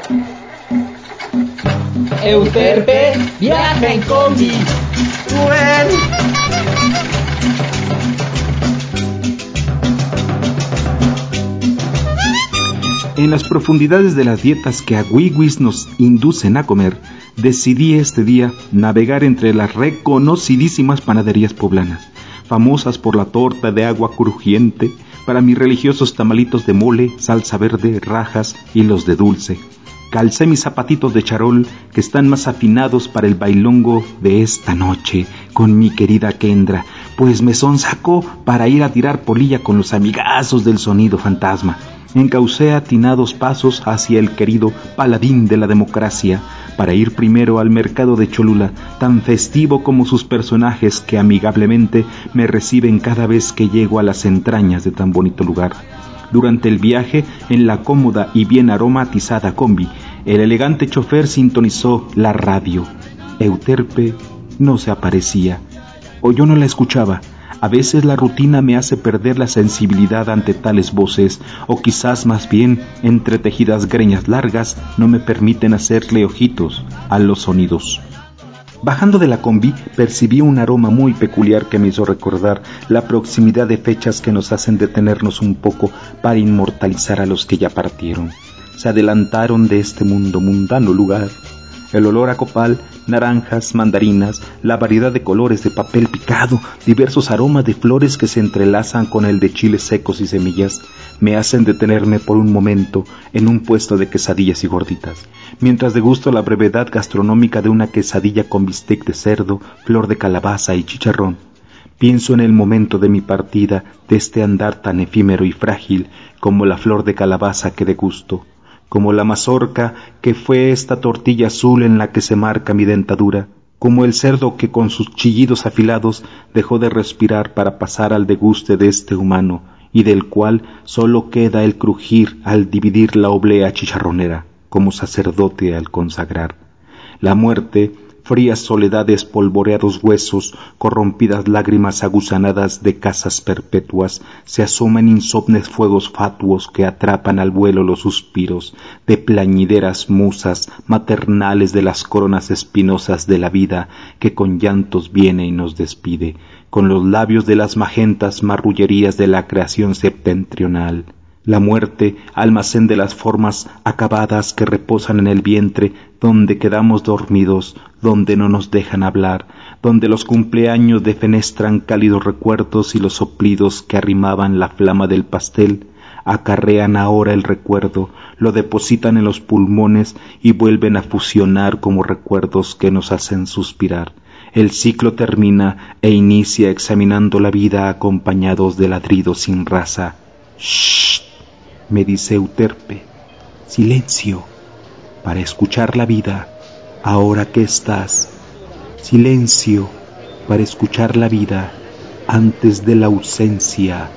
Euterpe viaja en combi. En las profundidades de las dietas que a Wiwis nos inducen a comer, decidí este día navegar entre las reconocidísimas panaderías poblanas, famosas por la torta de agua crujiente, para mis religiosos tamalitos de mole, salsa verde, rajas y los de dulce. Calcé mis zapatitos de charol, que están más afinados para el bailongo de esta noche, con mi querida Kendra, pues me sonsacó para ir a tirar polilla con los amigazos del sonido fantasma. Encaucé atinados pasos hacia el querido paladín de la democracia, para ir primero al mercado de Cholula, tan festivo como sus personajes que amigablemente me reciben cada vez que llego a las entrañas de tan bonito lugar. Durante el viaje, en la cómoda y bien aromatizada combi, el elegante chofer sintonizó la radio. Euterpe no se aparecía, o yo no la escuchaba. A veces la rutina me hace perder la sensibilidad ante tales voces, o quizás más bien entretejidas greñas largas no me permiten hacerle ojitos a los sonidos. Bajando de la combi, percibí un aroma muy peculiar que me hizo recordar la proximidad de fechas que nos hacen detenernos un poco para inmortalizar a los que ya partieron. Se adelantaron de este mundo mundano lugar. El olor a copal, naranjas, mandarinas, la variedad de colores de papel picado, diversos aromas de flores que se entrelazan con el de chiles secos y semillas, me hacen detenerme por un momento en un puesto de quesadillas y gorditas, mientras degusto la brevedad gastronómica de una quesadilla con bistec de cerdo, flor de calabaza y chicharrón. Pienso en el momento de mi partida, de este andar tan efímero y frágil como la flor de calabaza que degusto, como la mazorca que fue esta tortilla azul en la que se marca mi dentadura, como el cerdo que con sus chillidos afilados dejó de respirar para pasar al deguste de este humano, y del cual sólo queda el crujir al dividir la oblea chicharronera, como sacerdote al consagrar. La muerte, frías soledades, polvoreados huesos, corrompidas lágrimas aguzanadas de casas perpetuas, se asoman insomnes fuegos fatuos que atrapan al vuelo los suspiros de plañideras musas maternales de las coronas espinosas de la vida, que con llantos viene y nos despide, con los labios de las magentas marrullerías de la creación septentrional. La muerte, almacén de las formas acabadas que reposan en el vientre, donde quedamos dormidos, donde no nos dejan hablar, donde los cumpleaños defenestran cálidos recuerdos y los soplidos que arrimaban la flama del pastel, acarrean ahora el recuerdo, lo depositan en los pulmones y vuelven a fusionar como recuerdos que nos hacen suspirar. El ciclo termina e inicia examinando la vida acompañados de ladridos sin raza. ¡Shh! Me dice Euterpe, silencio, para escuchar la vida, ahora que estás. Silencio, para escuchar la vida, antes de la ausencia.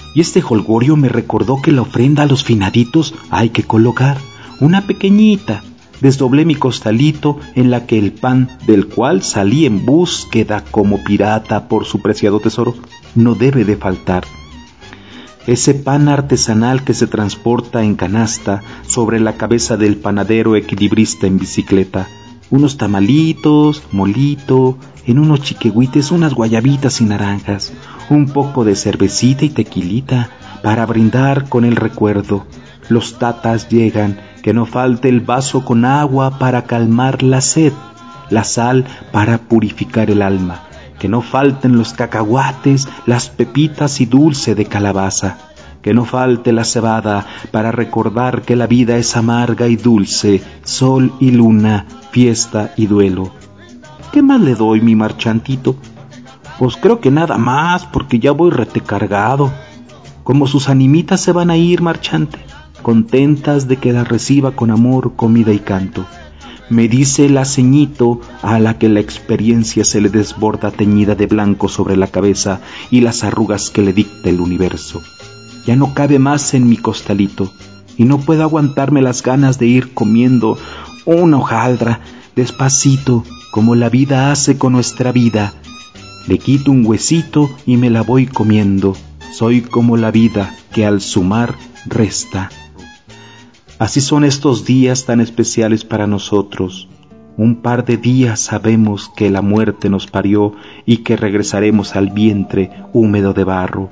Y este jolgorio me recordó que la ofrenda a los finaditos hay que colocar una pequeñita. Desdoblé mi costalito en la que el pan, del cual salí en búsqueda como pirata por su preciado tesoro, no debe de faltar. Ese pan artesanal que se transporta en canasta sobre la cabeza del panadero equilibrista en bicicleta. Unos tamalitos, molito, en unos chiquehuites unas guayabitas y naranjas, un poco de cervecita y tequilita para brindar con el recuerdo. Los tatas llegan, que no falte el vaso con agua para calmar la sed, la sal para purificar el alma, que no falten los cacahuates, las pepitas y dulce de calabaza, que no falte la cebada para recordar que la vida es amarga y dulce, sol y luna, fiesta y duelo. ¿Qué más le doy, mi marchantito? Pues creo que nada más, porque ya voy retecargado. Como sus animitas se van a ir, marchante, contentas de que las reciba con amor, comida y canto. Me dice la ceñito a la que la experiencia se le desborda teñida de blanco sobre la cabeza y las arrugas que le dicta el universo. Ya no cabe más en mi costalito y no puedo aguantarme las ganas de ir comiendo una hojaldra despacito, como la vida hace con nuestra vida. Le quito un huesito y me la voy comiendo. Soy como la vida que al sumar resta. Así son estos días tan especiales para nosotros. Un par de días sabemos que la muerte nos parió y que regresaremos al vientre húmedo de barro.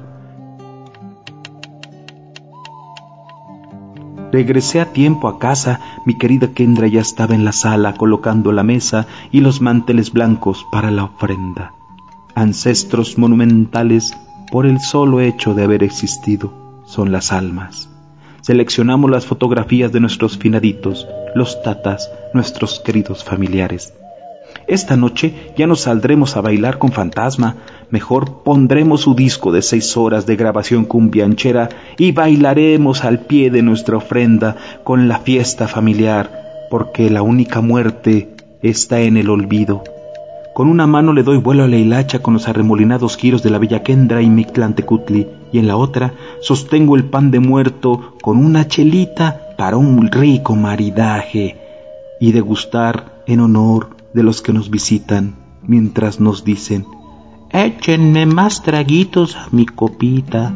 Regresé a tiempo a casa, mi querida Kendra ya estaba en la sala colocando la mesa y los manteles blancos para la ofrenda. Ancestros monumentales por el solo hecho de haber existido son las almas. Seleccionamos las fotografías de nuestros finaditos, los tatas, nuestros queridos familiares. Esta noche ya no saldremos a bailar con Fantasma, mejor pondremos su disco de 6 horas de grabación cumbianchera y bailaremos al pie de nuestra ofrenda con la fiesta familiar, porque la única muerte está en el olvido. Con una mano le doy vuelo a la hilacha con los arremolinados giros de la bella Kendra y Mictlantecutli, y en la otra sostengo el pan de muerto con una chelita para un rico maridaje y degustar en honor de los que nos visitan, mientras nos dicen: échenme más traguitos a mi copita,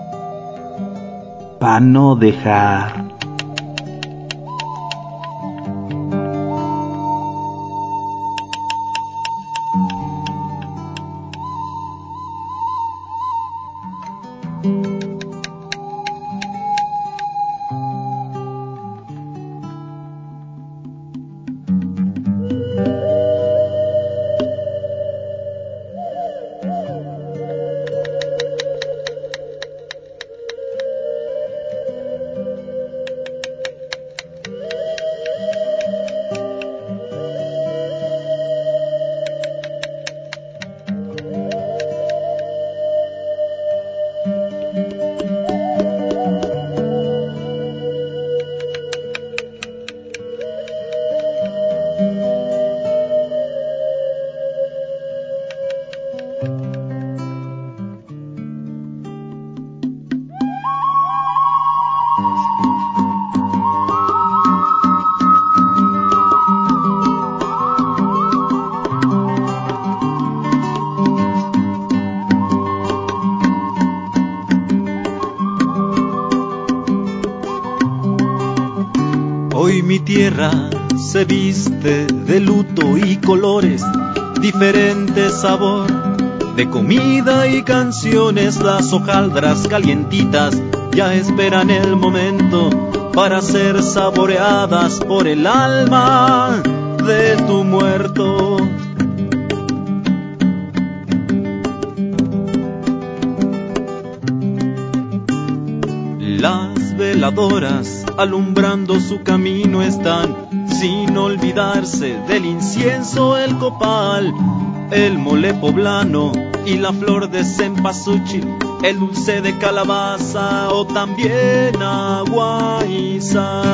pa' no dejar. Hoy mi tierra se viste de luto y colores, diferente sabor de comida y canciones. Las hojaldras calientitas ya esperan el momento para ser saboreadas por el alma de tu muerto. Las veladoras alumbrando su camino están, sin olvidarse del incienso, el copal, el mole poblano y la flor de cempasúchil, el dulce de calabaza o también agua y sal.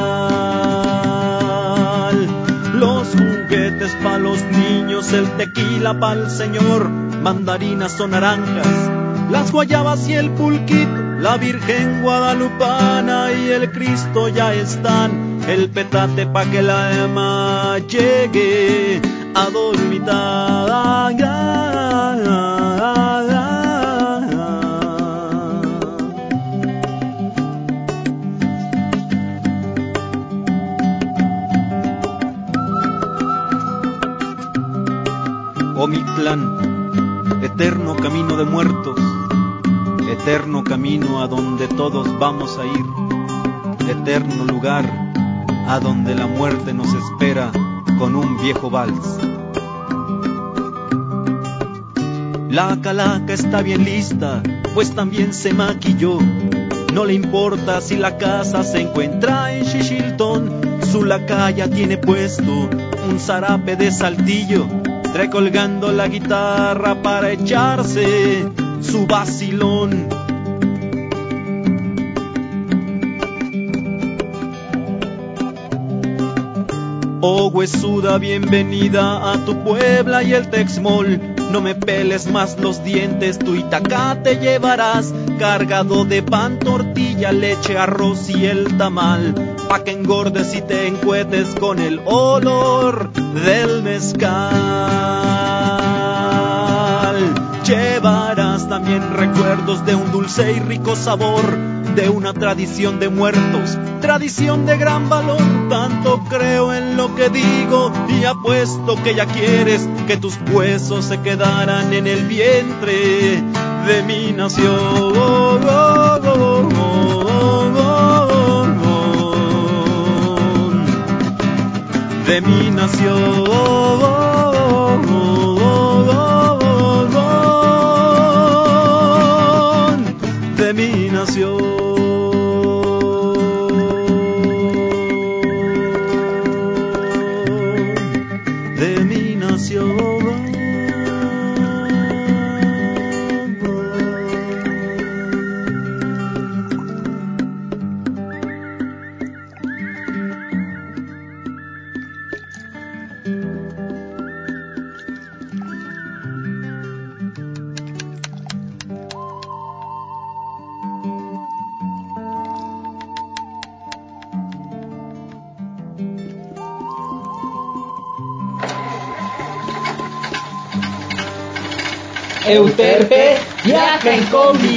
Los juguetes pa' los niños, el tequila pa'l señor, mandarinas o naranjas, las guayabas y el pulquito, La Virgen Guadalupana y el Cristo ya están, el petate pa' que la alma llegue a dormitar. Omitlán, eterno camino de muertos, eterno camino a donde todos vamos a ir, eterno lugar a donde la muerte nos espera con un viejo vals. La calaca está bien lista, pues también se maquilló. No le importa si la casa se encuentra en Xixiltón, su lacaya tiene puesto un zarape de saltillo, trae colgando la guitarra para echarse su vacilón. Oh huesuda, bienvenida a tu Puebla y el Texmol. No me peles más los dientes, tu Itacá te llevarás, cargado de pan, tortilla, leche, arroz y el tamal, pa' que engordes y te encuetes con el olor del mezcal. Llevarás también recuerdos de un dulce y rico sabor, de una tradición de muertos, tradición de gran valor. Tanto creo en lo que digo y apuesto que ya quieres que tus huesos se quedaran en el vientre de mi nación. De mi nación, de mi nación. Euterpe viaja en combi.